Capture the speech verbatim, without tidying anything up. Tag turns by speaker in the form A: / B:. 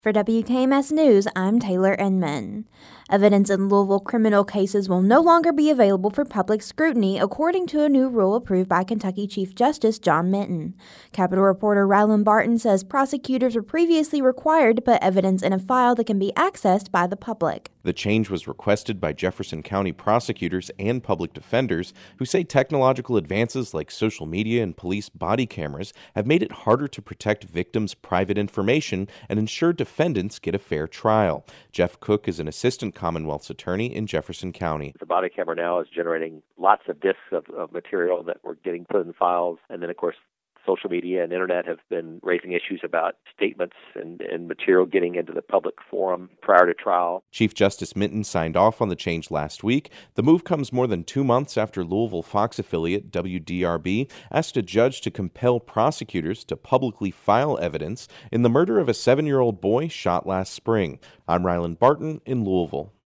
A: For W K M S News, I'm Taylor Inman. Evidence in Louisville criminal cases will no longer be available for public scrutiny, according to a new rule approved by Kentucky Chief Justice John Minton. Capitol reporter Rylan Barton says prosecutors were previously required to put evidence in a file that can be accessed by the public.
B: The change was requested by Jefferson County prosecutors and public defenders who say technological advances like social media and police body cameras have made it harder to protect victims' private information and ensure defendants get a fair trial. Jeff Cook is an assistant Commonwealth's attorney in Jefferson County.
C: The body camera now is generating lots of disks of, of material that were getting put in files, and then, of course, social media and internet have been raising issues about statements and, and material getting into the public forum prior to trial.
B: Chief Justice Minton signed off on the change last week. The move comes more than two months after Louisville Fox affiliate W D R B asked a judge to compel prosecutors to publicly file evidence in the murder of a seven-year-old boy shot last spring. I'm Rylan Barton in Louisville.